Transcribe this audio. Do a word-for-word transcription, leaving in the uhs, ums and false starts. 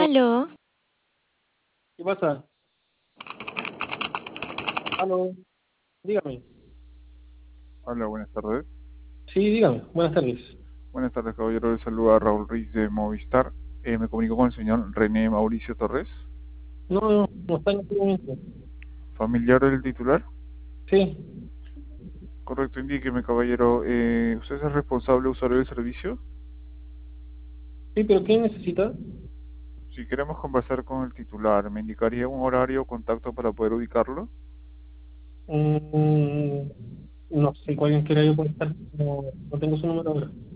Aló, ¿Qué pasa? Aló, dígame. Hola, buenas tardes. Sí, dígame. Buenas tardes. Buenas tardes, caballero. Le saluda Raúl Ruiz de Movistar. Eh, me comunico con el señor René Mauricio Torres, No, no, no está en este momento. familiar del titular. Sí, Correcto, indíqueme, caballero. Eh, ¿usted es el responsable usuario del servicio? sí, pero ¿qué necesita? Si queremos conversar con el titular, ¿me indicaría un horario o contacto para poder ubicarlo? Mm, no sé cuál quiera yo puede estar. No, no tengo su número ahora.